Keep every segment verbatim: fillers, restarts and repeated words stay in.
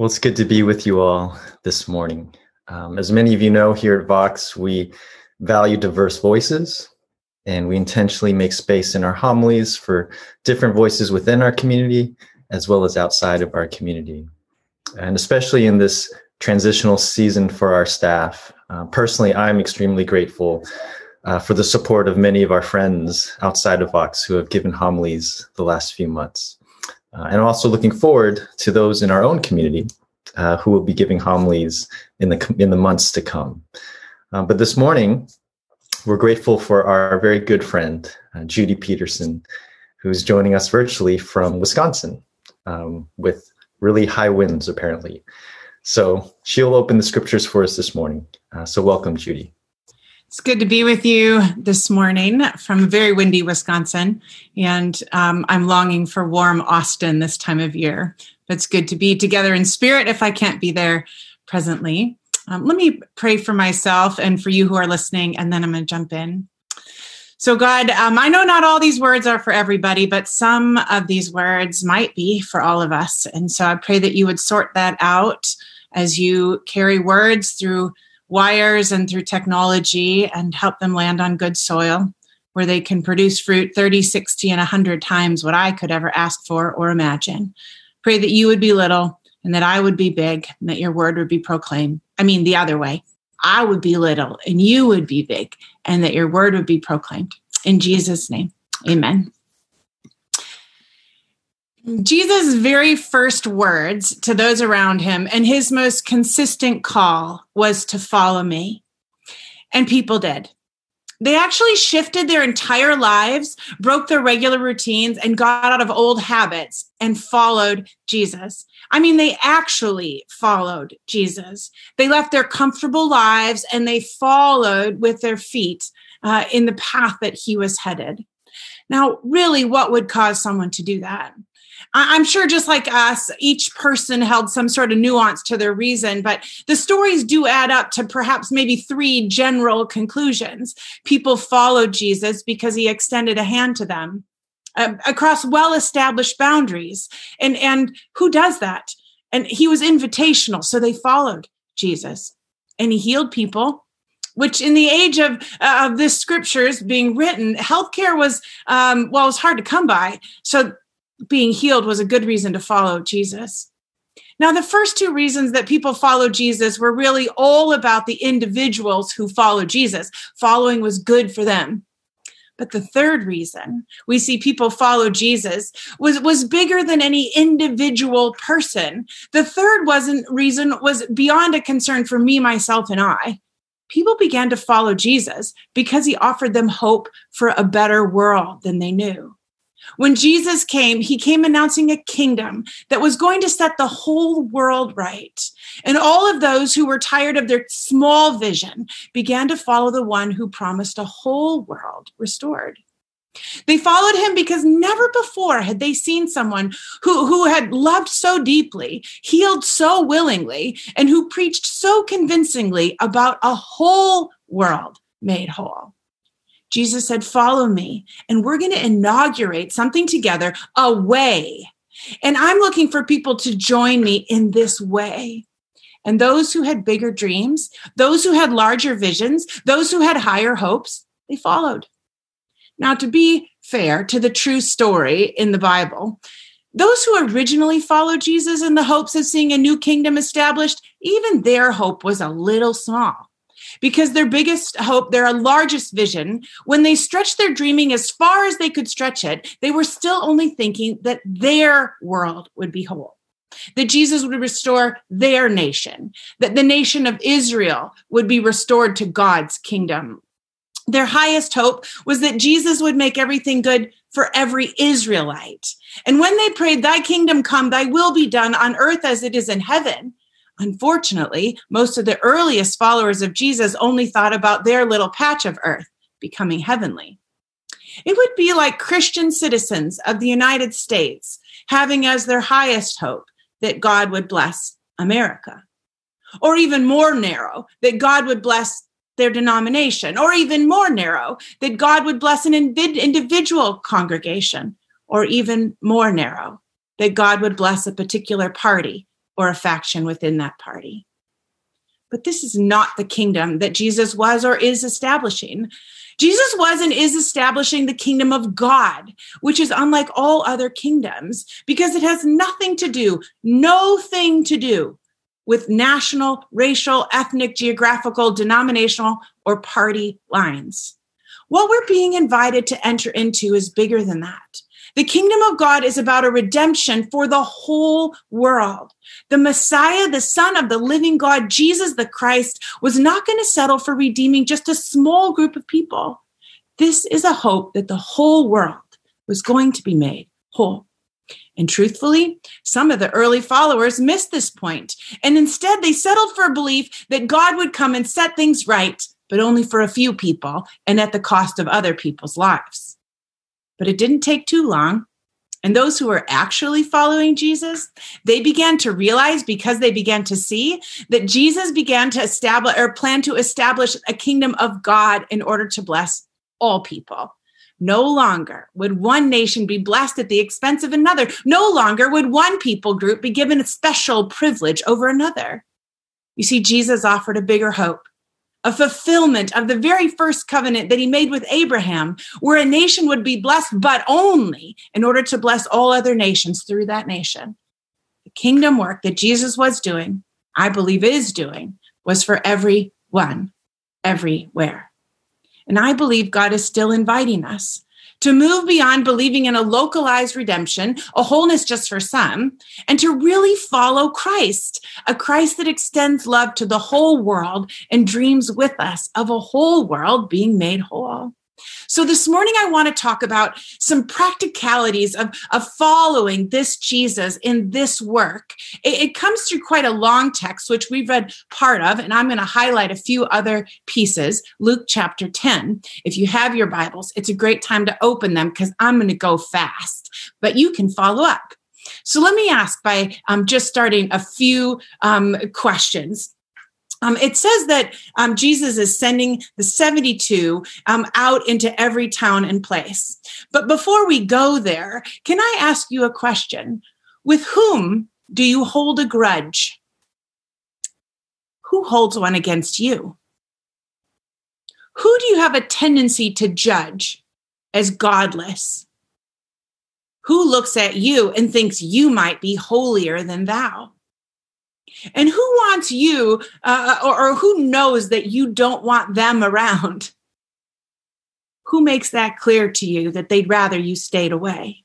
Well, it's good to be with you all this morning. Um, as many of you know, here at Vox, we value diverse voices, and we intentionally make space in our homilies for different voices within our community, as well as outside of our community. And especially in this transitional season for our staff, uh, personally, I'm extremely grateful uh, for the support of many of our friends outside of Vox who have given homilies the last few months. Uh, and I'm also looking forward to those in our own community uh, who will be giving homilies in the in the months to come. Uh, but this morning, we're grateful for our very good friend, uh, Judy Peterson, who's joining us virtually from Wisconsin um, with really high winds, apparently. So she'll open the scriptures for us this morning. Uh, so welcome, Judy. It's good to be with you this morning from very windy Wisconsin, and um, I'm longing for warm Austin this time of year. But it's good to be together in spirit if I can't be there presently. Um, let me pray for myself and for you who are listening, and then I'm going to jump in. So God, um, I know not all these words are for everybody, but some of these words might be for all of us. And so I pray that you would sort that out as you carry words through wires and through technology and help them land on good soil where they can produce fruit thirty, sixty, and one hundred times what I could ever ask for or imagine. Pray that you would be little and that I would be big and that your word would be proclaimed. I mean, the other way. I would be little and you would be big and that your word would be proclaimed. In Jesus' name, amen. Jesus' very first words to those around him and his most consistent call was to follow me. And people did. They actually shifted their entire lives, broke their regular routines, and got out of old habits and followed Jesus. I mean, they actually followed Jesus. They left their comfortable lives and they followed with their feet uh, in the path that he was headed. Now, really, what would cause someone to do that? I'm sure just like us, each person held some sort of nuance to their reason, but the stories do add up to perhaps maybe three general conclusions. People followed Jesus because he extended a hand to them uh, across well-established boundaries. And, and who does that? And he was invitational, so they followed Jesus. And he healed people, which in the age of, uh, of this scriptures being written, healthcare was, um, well, it was hard to come by. So being healed was a good reason to follow Jesus. Now, the first two reasons that people followed Jesus were really all about the individuals who followed Jesus. Following was good for them. But the third reason we see people follow Jesus was, was bigger than any individual person. The third wasn't reason was beyond a concern for me, myself, and I. People began to follow Jesus because he offered them hope for a better world than they knew. When Jesus came, he came announcing a kingdom that was going to set the whole world right. And all of those who were tired of their small vision began to follow the one who promised a whole world restored. They followed him because never before had they seen someone who, who had loved so deeply, healed so willingly, and who preached so convincingly about a whole world made whole. Jesus said, follow me, and we're going to inaugurate something together, a way. And I'm looking for people to join me in this way. And those who had bigger dreams, those who had larger visions, those who had higher hopes, they followed. Now, to be fair to the true story in the Bible, those who originally followed Jesus in the hopes of seeing a new kingdom established, even their hope was a little small. Because their biggest hope, their largest vision, when they stretched their dreaming as far as they could stretch it, they were still only thinking that their world would be whole, that Jesus would restore their nation, that the nation of Israel would be restored to God's kingdom. Their highest hope was that Jesus would make everything good for every Israelite. And when they prayed, thy kingdom come, thy will be done on earth as it is in heaven, unfortunately, most of the earliest followers of Jesus only thought about their little patch of earth becoming heavenly. It would be like Christian citizens of the United States having as their highest hope that God would bless America, or even more narrow, that God would bless their denomination, or even more narrow, that God would bless an individual congregation, or even more narrow, that God would bless a particular party or a faction within that party. But this is not the kingdom that Jesus was or is establishing. Jesus was and is establishing the kingdom of God, which is unlike all other kingdoms because it has nothing to do, no thing to do with national, racial, ethnic, geographical, denominational, or party lines. What we're being invited to enter into is bigger than that. The kingdom of God is about a redemption for the whole world. The Messiah, the Son of the living God, Jesus the Christ, was not going to settle for redeeming just a small group of people. This is a hope that the whole world was going to be made whole. And truthfully, some of the early followers missed this point, and instead they settled for a belief that God would come and set things right, but only for a few people and at the cost of other people's lives. But it didn't take too long. And those who were actually following Jesus, they began to realize because they began to see that Jesus began to establish or plan to establish a kingdom of God in order to bless all people. No longer would one nation be blessed at the expense of another. No longer would one people group be given a special privilege over another. You see, Jesus offered a bigger hope. A fulfillment of the very first covenant that he made with Abraham, where a nation would be blessed, but only in order to bless all other nations through that nation. The kingdom work that Jesus was doing, I believe is doing, was for everyone, everywhere. And I believe God is still inviting us to move beyond believing in a localized redemption, a wholeness just for some, and to really follow Christ, a Christ that extends love to the whole world and dreams with us of a whole world being made whole. So this morning, I want to talk about some practicalities of, of following this Jesus in this work. It, it comes through quite a long text, which we've read part of, and I'm going to highlight a few other pieces. Luke chapter ten. If you have your Bibles, it's a great time to open them because I'm going to go fast, but you can follow up. So let me ask by um, just starting a few um, questions. Um, it says that um, Jesus is sending the seventy-two um, out into every town and place. But before we go there, can I ask you a question? With whom do you hold a grudge? Who holds one against you? Who do you have a tendency to judge as godless? Who looks at you and thinks you might be holier than thou? And who wants you, uh, or, or who knows that you don't want them around? Who makes that clear to you that they'd rather you stayed away?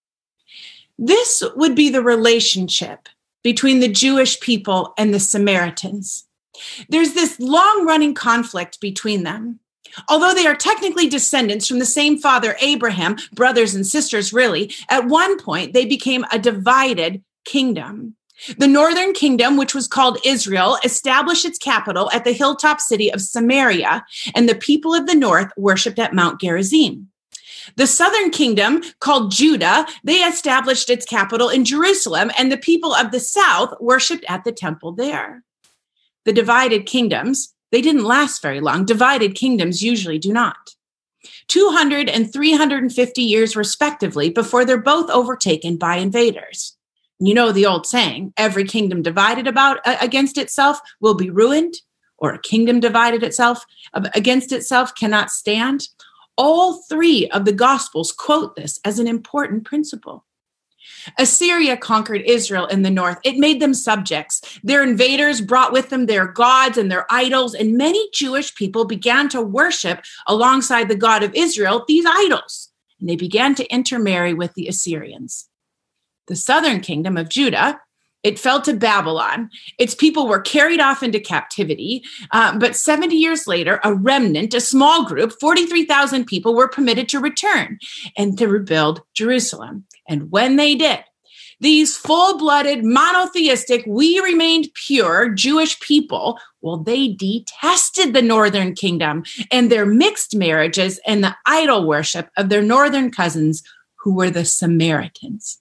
This would be the relationship between the Jewish people and the Samaritans. There's this long-running conflict between them. Although they are technically descendants from the same father, Abraham, brothers and sisters, really, at one point they became a divided kingdom. The northern kingdom, which was called Israel, established its capital at the hilltop city of Samaria, and the people of the north worshipped at Mount Gerizim. The southern kingdom, called Judah, they established its capital in Jerusalem, and the people of the south worshipped at the temple there. The divided kingdoms, they didn't last very long. Divided kingdoms usually do not. two hundred and three hundred fifty years respectively before they're both overtaken by invaders. You know the old saying, every kingdom divided about uh, against itself will be ruined, or a kingdom divided itself uh, against itself cannot stand. All three of the Gospels quote this as an important principle. Assyria conquered Israel in the north. It made them subjects. Their invaders brought with them their gods and their idols, and many Jewish people began to worship alongside the God of Israel these idols, and they began to intermarry with the Assyrians. The southern kingdom of Judah, it fell to Babylon. Its people were carried off into captivity. Uh, but seventy years later, a remnant, a small group, forty-three thousand people were permitted to return and to rebuild Jerusalem. And when they did, these full-blooded, monotheistic, we remained pure Jewish people, well, they detested the northern kingdom and their mixed marriages and the idol worship of their northern cousins, who were the Samaritans.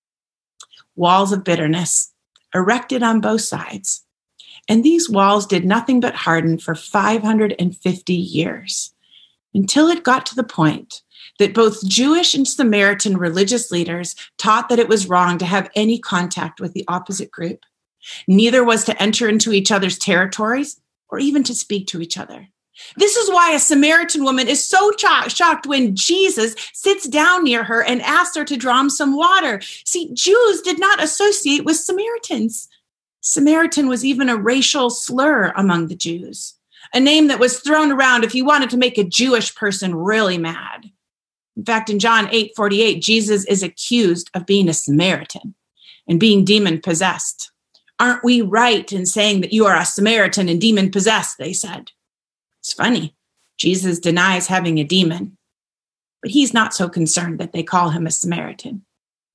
Walls of bitterness erected on both sides. And these walls did nothing but harden for five hundred fifty years, until it got to the point that both Jewish and Samaritan religious leaders taught that it was wrong to have any contact with the opposite group. Neither was to enter into each other's territories or even to speak to each other. This is why a Samaritan woman is so cho- shocked when Jesus sits down near her and asks her to draw him some water. See, Jews did not associate with Samaritans. Samaritan was even a racial slur among the Jews, a name that was thrown around if you wanted to make a Jewish person really mad. In fact, in John eight forty-eight, Jesus is accused of being a Samaritan and being demon-possessed. Aren't we right in saying that you are a Samaritan and demon-possessed, they said. It's funny. Jesus denies having a demon, but he's not so concerned that they call him a Samaritan.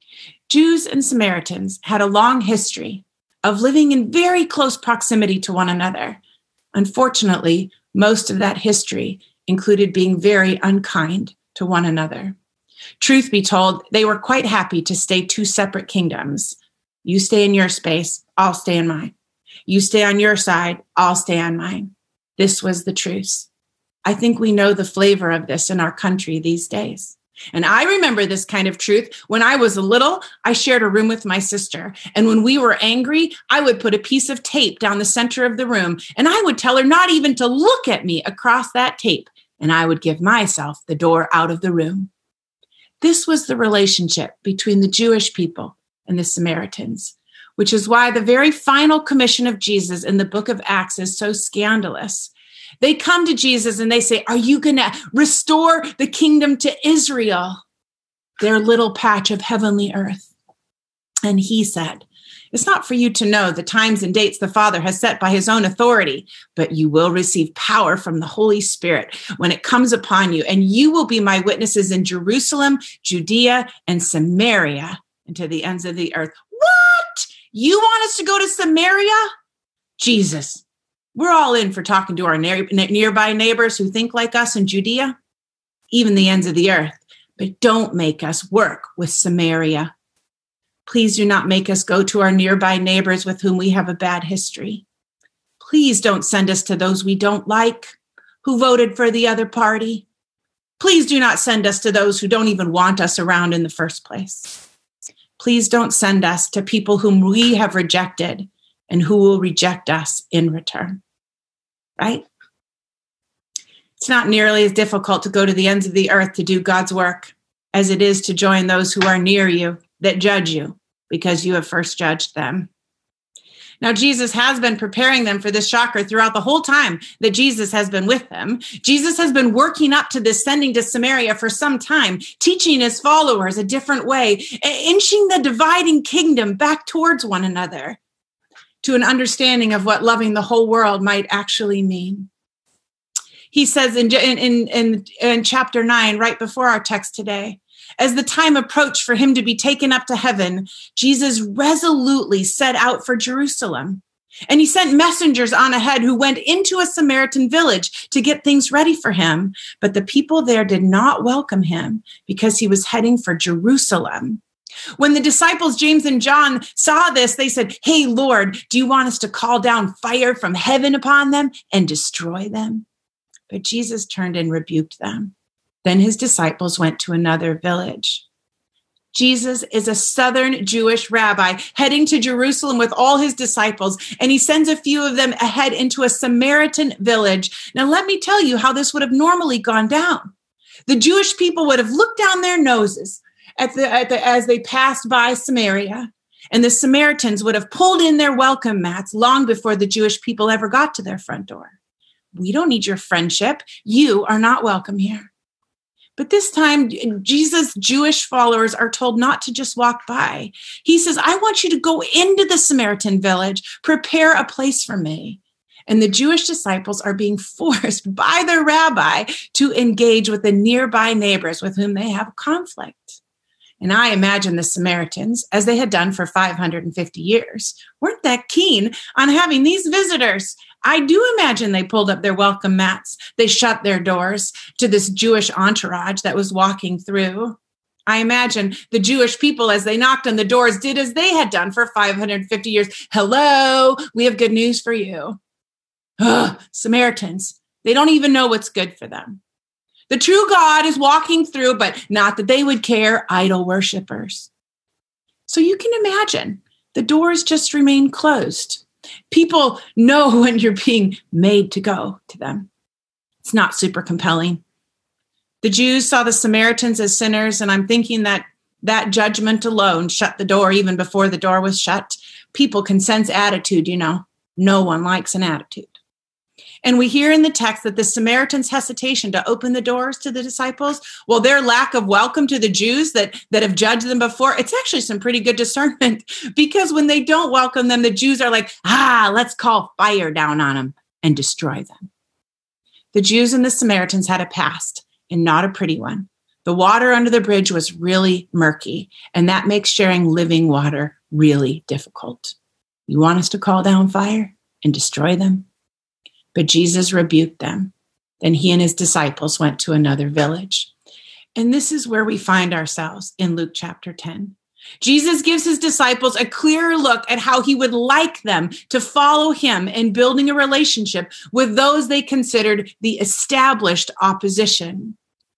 Jews and Samaritans had a long history of living in very close proximity to one another. Unfortunately, most of that history included being very unkind to one another. Truth be told, they were quite happy to stay two separate kingdoms. You stay in your space, I'll stay in mine. You stay on your side, I'll stay on mine. This was the truce. I think we know the flavor of this in our country these days. And I remember this kind of truth. When I was little, I shared a room with my sister. And when we were angry, I would put a piece of tape down the center of the room. And I would tell her not even to look at me across that tape. And I would give myself the door out of the room. This was the relationship between the Jewish people and the Samaritans, which is why the very final commission of Jesus in the book of Acts is so scandalous. They come to Jesus and they say, are you going to restore the kingdom to Israel, their little patch of heavenly earth? And he said, it's not for you to know the times and dates the Father has set by his own authority, but you will receive power from the Holy Spirit when it comes upon you, and you will be my witnesses in Jerusalem, Judea, and Samaria, and to the ends of the earth. What? You want us to go to Samaria? Jesus, we're all in for talking to our near, nearby neighbors who think like us in Judea, even the ends of the earth, but don't make us work with Samaria. Please do not make us go to our nearby neighbors with whom we have a bad history. Please don't send us to those we don't like, who voted for the other party. Please do not send us to those who don't even want us around in the first place. Please don't send us to people whom we have rejected and who will reject us in return. Right? It's not nearly as difficult to go to the ends of the earth to do God's work as it is to join those who are near you that judge you because you have first judged them. Now, Jesus has been preparing them for this shocker throughout the whole time that Jesus has been with them. Jesus has been working up to this sending to Samaria for some time, teaching his followers a different way, inching the dividing kingdom back towards one another to an understanding of what loving the whole world might actually mean. He says in, in, in, in chapter nine, right before our text today, as the time approached for him to be taken up to heaven, Jesus resolutely set out for Jerusalem. And he sent messengers on ahead who went into a Samaritan village to get things ready for him. But the people there did not welcome him because he was heading for Jerusalem. When the disciples, James and John, saw this, they said, hey, Lord, do you want us to call down fire from heaven upon them and destroy them? But Jesus turned and rebuked them. Then his disciples went to another village. Jesus is a Southern Jewish rabbi heading to Jerusalem with all his disciples, and he sends a few of them ahead into a Samaritan village. Now, let me tell you how this would have normally gone down. The Jewish people would have looked down their noses at the, at the, as they passed by Samaria, and the Samaritans would have pulled in their welcome mats long before the Jewish people ever got to their front door. We don't need your friendship. You are not welcome here. But this time, Jesus' Jewish followers are told not to just walk by. He says, I want you to go into the Samaritan village, prepare a place for me. And the Jewish disciples are being forced by their rabbi to engage with the nearby neighbors with whom they have conflict. And I imagine the Samaritans, as they had done for five hundred fifty years, weren't that keen on having these visitors. I do imagine they pulled up their welcome mats. They shut their doors to this Jewish entourage that was walking through. I imagine the Jewish people, as they knocked on the doors, did as they had done for five hundred fifty years. Hello, we have good news for you. Ugh, Samaritans, they don't even know what's good for them. The true God is walking through, but not that they would care, idol worshipers. So you can imagine the doors just remain closed. People know when you're being made to go to them. It's not super compelling. The Jews saw the Samaritans as sinners, and I'm thinking that that judgment alone shut the door even before the door was shut. People can sense attitude, you know. No one likes an attitude. And we hear in the text that the Samaritans' hesitation to open the doors to the disciples, well, their lack of welcome to the Jews that, that have judged them before, it's actually some pretty good discernment, because when they don't welcome them, the Jews are like, ah, let's call fire down on them and destroy them. The Jews and the Samaritans had a past, and not a pretty one. The water under the bridge was really murky, and that makes sharing living water really difficult. You want us to call down fire and destroy them? But Jesus rebuked them. Then he and his disciples went to another village. And this is where we find ourselves in Luke chapter ten. Jesus gives his disciples a clearer look at how he would like them to follow him in building a relationship with those they considered the established opposition.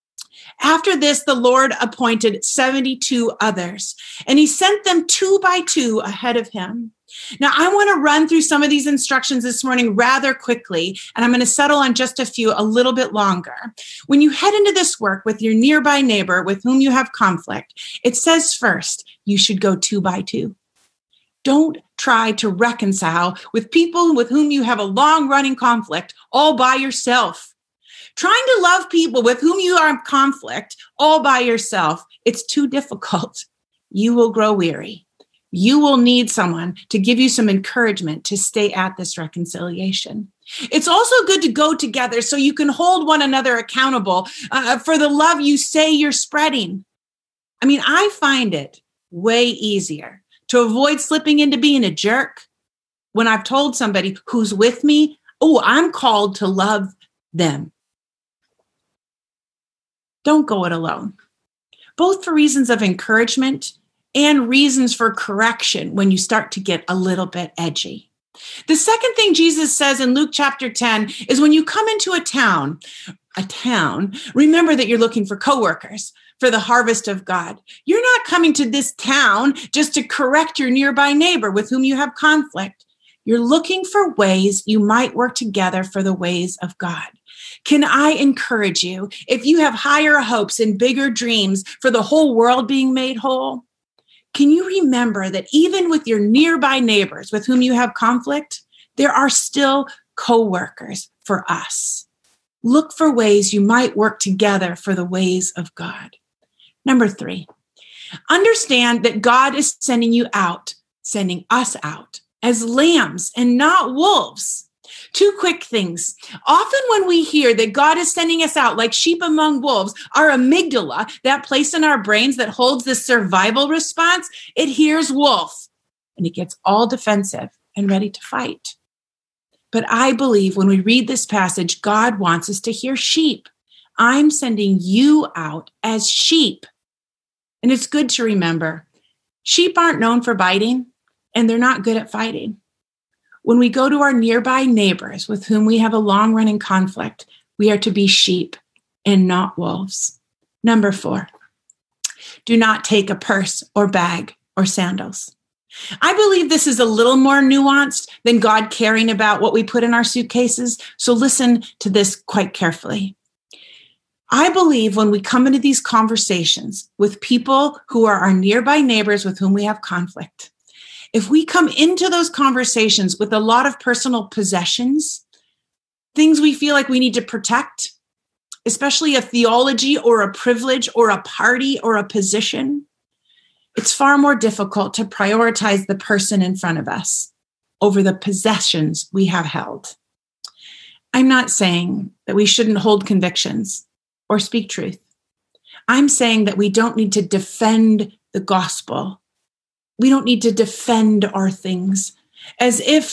After this, the Lord appointed seventy-two others, and he sent them two by two ahead of him. Now, I want to run through some of these instructions this morning rather quickly, and I'm going to settle on just a few a little bit longer. When you head into this work with your nearby neighbor with whom you have conflict, it says first, you should go two by two. Don't try to reconcile with people with whom you have a long-running conflict all by yourself. Trying to love people with whom you are in conflict all by yourself, it's too difficult. You will grow weary. You will need someone to give you some encouragement to stay at this reconciliation. It's also good to go together so you can hold one another accountable uh, for the love you say you're spreading. I mean, I find it way easier to avoid slipping into being a jerk when I've told somebody who's with me, oh, I'm called to love them. Don't go it alone, both for reasons of encouragement and reasons for correction when you start to get a little bit edgy. The second thing Jesus says in Luke chapter ten is when you come into a town, a town, remember that you're looking for coworkers for the harvest of God. You're not coming to this town just to correct your nearby neighbor with whom you have conflict. You're looking for ways you might work together for the ways of God. Can I encourage you, if you have higher hopes and bigger dreams for the whole world being made whole, can you remember that even with your nearby neighbors with whom you have conflict, there are still co-workers for us. Look for ways you might work together for the ways of God. Number three, understand that God is sending you out, sending us out as lambs and not wolves. Two quick things. Often when we hear that God is sending us out like sheep among wolves, our amygdala, that place in our brains that holds the survival response, it hears wolf and it gets all defensive and ready to fight. But I believe when we read this passage, God wants us to hear sheep. I'm sending you out as sheep. And it's good to remember, sheep aren't known for biting and they're not good at fighting. When we go to our nearby neighbors with whom we have a long-running conflict, we are to be sheep and not wolves. Number four, do not take a purse or bag or sandals. I believe this is a little more nuanced than God caring about what we put in our suitcases, so listen to this quite carefully. I believe when we come into these conversations with people who are our nearby neighbors with whom we have conflict, if we come into those conversations with a lot of personal possessions, things we feel like we need to protect, especially a theology or a privilege or a party or a position, it's far more difficult to prioritize the person in front of us over the possessions we have held. I'm not saying that we shouldn't hold convictions or speak truth. I'm saying that we don't need to defend the gospel. We don't need to defend our things as if,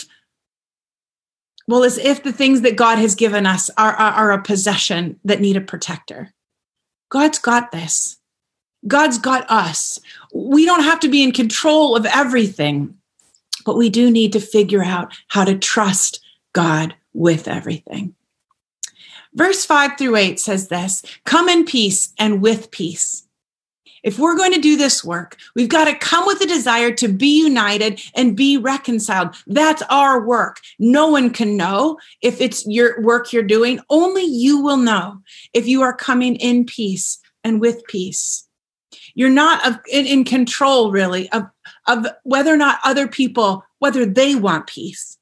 well, as if the things that God has given us are, are, are a possession that need a protector. God's got this. God's got us. We don't have to be in control of everything, but we do need to figure out how to trust God with everything. Verse five through eight says this, come in peace and with peace. If we're going to do this work, we've got to come with a desire to be united and be reconciled. That's our work. No one can know if it's your work you're doing. Only you will know if you are coming in peace and with peace. You're not in, in control, really, of, of whether or not other people, whether they want peace.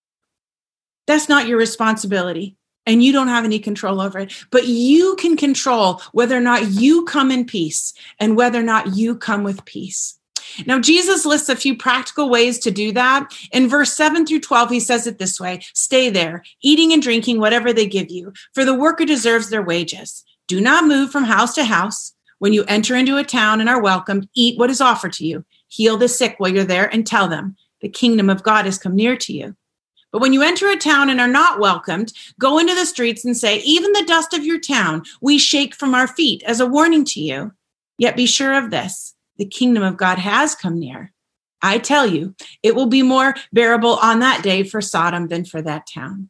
That's not your responsibility. And you don't have any control over it. But you can control whether or not you come in peace and whether or not you come with peace. Now, Jesus lists a few practical ways to do that. In verse seven through twelve, he says it this way: stay there, eating and drinking whatever they give you, for the worker deserves their wages. Do not move from house to house. When you enter into a town and are welcomed, eat what is offered to you. Heal the sick while you're there and tell them, the kingdom of God has come near to you. But when you enter a town and are not welcomed, go into the streets and say, even the dust of your town we shake from our feet as a warning to you. Yet be sure of this, the kingdom of God has come near. I tell you, it will be more bearable on that day for Sodom than for that town.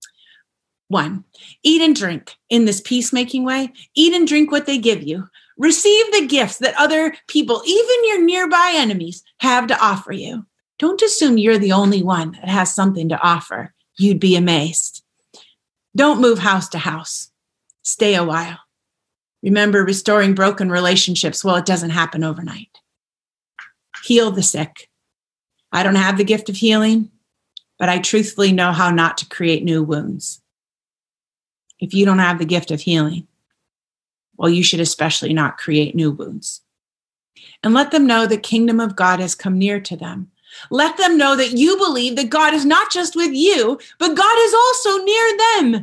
One, eat and drink in this peacemaking way. Eat and drink what they give you. Receive the gifts that other people, even your nearby enemies, have to offer you. Don't assume you're the only one that has something to offer. You'd be amazed. Don't move house to house. Stay a while. Remember, restoring broken relationships, well, it doesn't happen overnight. Heal the sick. I don't have the gift of healing, but I truthfully know how not to create new wounds. If you don't have the gift of healing, well, you should especially not create new wounds. And let them know the kingdom of God has come near to them. Let them know that you believe that God is not just with you, but God is also near them.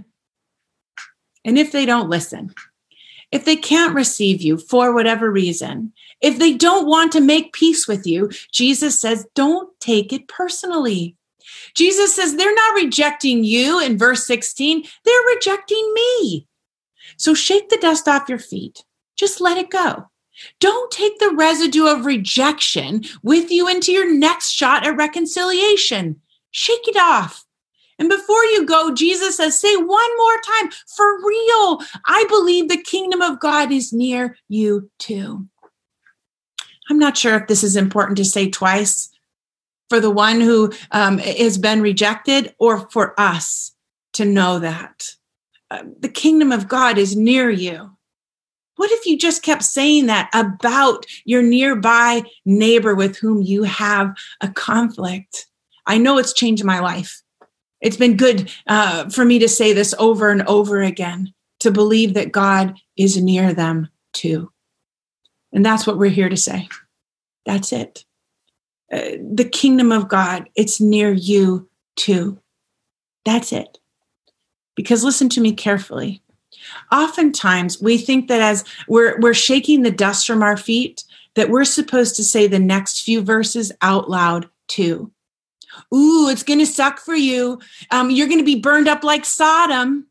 And if they don't listen, if they can't receive you for whatever reason, if they don't want to make peace with you, Jesus says, don't take it personally. Jesus says they're not rejecting you in verse sixteen, they're rejecting me. So shake the dust off your feet. Just let it go. Don't take the residue of rejection with you into your next shot at reconciliation. Shake it off. And before you go, Jesus says, say one more time, for real, I believe the kingdom of God is near you too. I'm not sure if this is important to say twice for the one who um, has been rejected or for us to know that. Uh, the kingdom of God is near you. What if you just kept saying that about your nearby neighbor with whom you have a conflict? I know it's changed my life. It's been good uh, for me to say this over and over again, to believe that God is near them too. And that's what we're here to say. That's it. Uh, the kingdom of God, it's near you too. That's it. Because listen to me carefully. Oftentimes we think that as we're, we're shaking the dust from our feet, that we're supposed to say the next few verses out loud too. Ooh, it's going to suck for you. Um, you're going to be burned up like Sodom.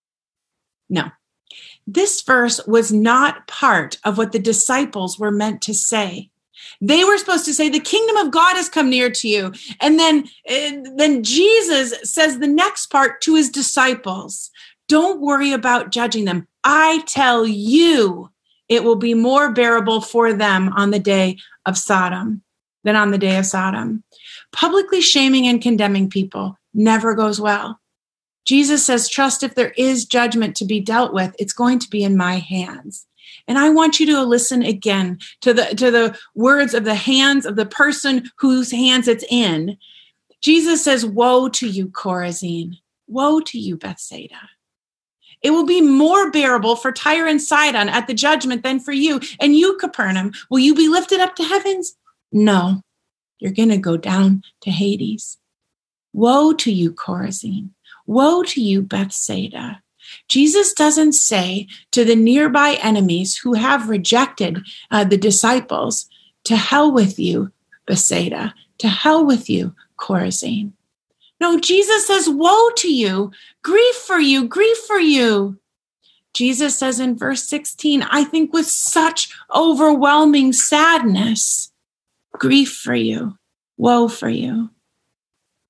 No, this verse was not part of what the disciples were meant to say. They were supposed to say, the kingdom of God has come near to you. And then, uh, then Jesus says the next part to his disciples. Don't worry about judging them. I tell you, it will be more bearable for them on the day of Sodom than on the day of Sodom. Publicly shaming and condemning people never goes well. Jesus says, trust if there is judgment to be dealt with, it's going to be in my hands. And I want you to listen again to the, to the words of the hands of the person whose hands it's in. Jesus says, woe to you, Chorazin. Woe to you, Bethsaida. It will be more bearable for Tyre and Sidon at the judgment than for you. And you, Capernaum, will you be lifted up to heavens? No, you're going to go down to Hades. Woe to you, Chorazin. Woe to you, Bethsaida. Jesus doesn't say to the nearby enemies who have rejected uh, the disciples, to hell with you, Bethsaida. To hell with you, Chorazin. No, Jesus says, woe to you, grief for you, grief for you. Jesus says in verse sixteen, I think with such overwhelming sadness, grief for you, woe for you.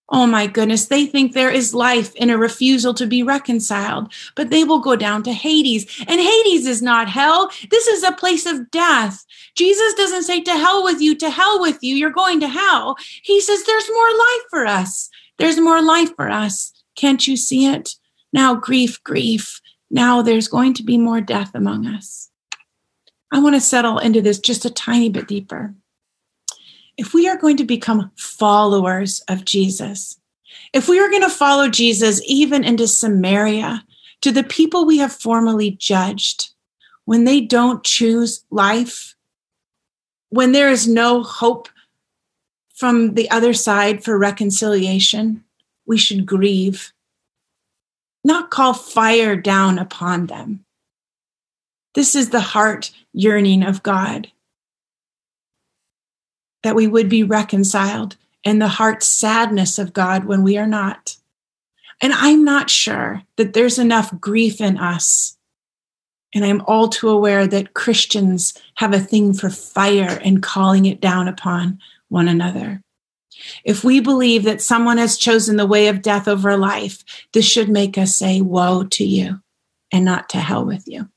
Oh my goodness, they think there is life in a refusal to be reconciled, but they will go down to Hades. And Hades is not hell. This is a place of death. Jesus doesn't say to hell with you, to hell with you, you're going to hell. He says there's more life for us. There's more life for us. Can't you see it? Now grief, grief. Now there's going to be more death among us. I want to settle into this just a tiny bit deeper. If we are going to become followers of Jesus, if we are going to follow Jesus even into Samaria, to the people we have formerly judged, when they don't choose life, when there is no hope from the other side for reconciliation, we should grieve, not call fire down upon them. This is the heart yearning of God, that we would be reconciled, and the heart sadness of God when we are not. And I'm not sure that there's enough grief in us. And I'm all too aware that Christians have a thing for fire and calling it down upon one another. If we believe that someone has chosen the way of death over life, this should make us say, woe to you, and not to hell with you.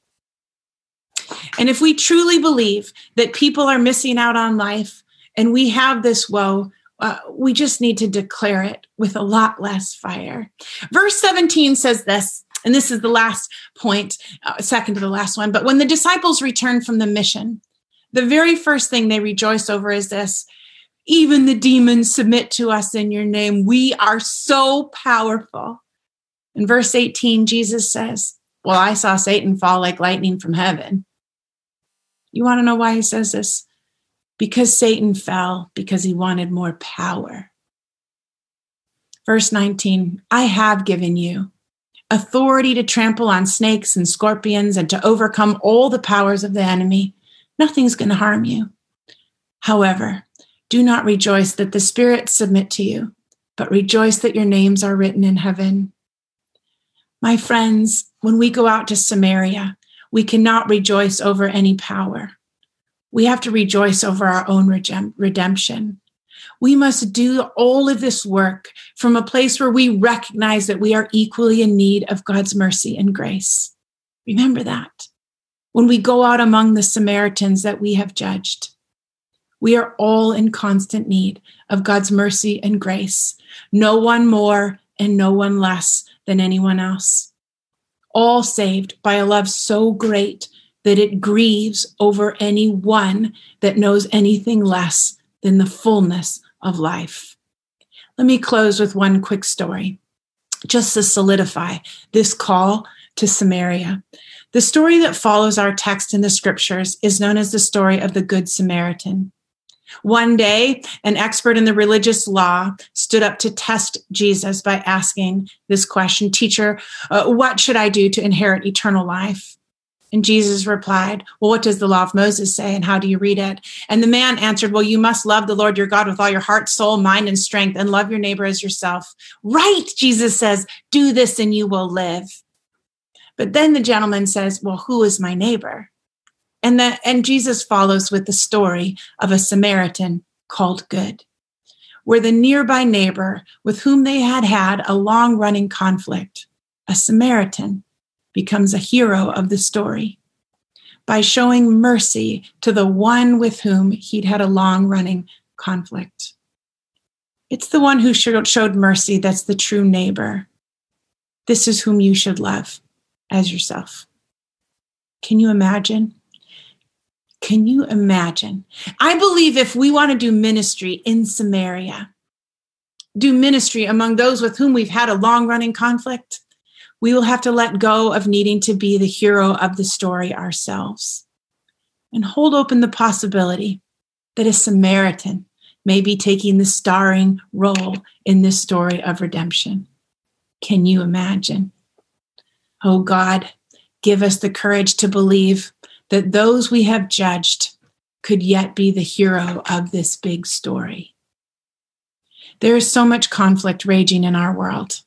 And if we truly believe that people are missing out on life, and we have this woe, uh, we just need to declare it with a lot less fire. Verse seventeen says this, and this is the last point, uh, second to the last one. But when the disciples returned from the mission, the very first thing they rejoice over is this: even the demons submit to us in your name. We are so powerful. In verse eighteen, Jesus says, well, I saw Satan fall like lightning from heaven. You want to know why he says this? Because Satan fell because he wanted more power. Verse nineteen, I have given you authority to trample on snakes and scorpions and to overcome all the powers of the enemy. Nothing's going to harm you. However, do not rejoice that the spirits submit to you, but rejoice that your names are written in heaven. My friends, when we go out to Samaria, we cannot rejoice over any power. We have to rejoice over our own redemption. We must do all of this work from a place where we recognize that we are equally in need of God's mercy and grace. Remember that. When we go out among the Samaritans that we have judged, we are all in constant need of God's mercy and grace. No one more and no one less than anyone else. All saved by a love so great that it grieves over any one that knows anything less than the fullness of life. Let me close with one quick story, just to solidify this call to Samaria. The story that follows our text in the scriptures is known as the story of the Good Samaritan. One day, an expert in the religious law stood up to test Jesus by asking this question, Teacher, uh, what should I do to inherit eternal life? And Jesus replied, well, what does the law of Moses say, and how do you read it? And the man answered, well, you must love the Lord your God with all your heart, soul, mind, and strength, and love your neighbor as yourself. Right, Jesus says, do this and you will live. But then the gentleman says, well, who is my neighbor? And that, and Jesus follows with the story of a Samaritan called Good, where the nearby neighbor with whom they had had a long-running conflict, a Samaritan, becomes a hero of the story by showing mercy to the one with whom he'd had a long-running conflict. It's the one who showed mercy that's the true neighbor. This is whom you should love as yourself. Can you imagine? Can you imagine? I believe if we want to do ministry in Samaria, do ministry among those with whom we've had a long-running conflict, we will have to let go of needing to be the hero of the story ourselves and hold open the possibility that a Samaritan may be taking the starring role in this story of redemption. Can you imagine? Oh God, give us the courage to believe that those we have judged could yet be the hero of this big story. There is so much conflict raging in our world.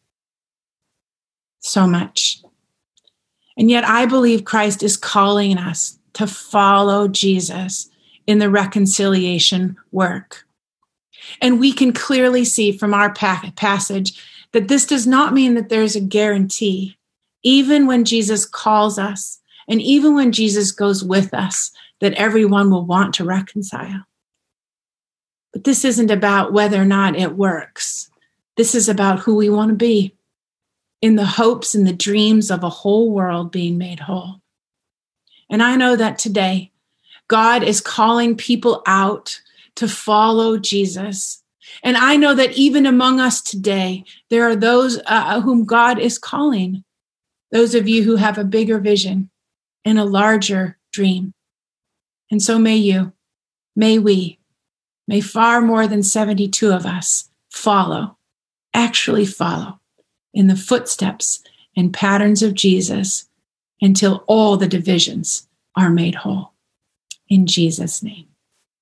So much. And yet I believe Christ is calling us to follow Jesus in the reconciliation work. And we can clearly see from our pa- passage that this does not mean that there's a guarantee. Even when Jesus calls us, and even when Jesus goes with us, that everyone will want to reconcile. But this isn't about whether or not it works. This is about who we want to be in the hopes and the dreams of a whole world being made whole. And I know that today, God is calling people out to follow Jesus. And I know that even among us today, there are those uh, whom God is calling. Those of you who have a bigger vision and a larger dream. And so may you, may we, may far more than seventy-two of us follow, actually follow in the footsteps and patterns of Jesus until all the divisions are made whole. In Jesus' name.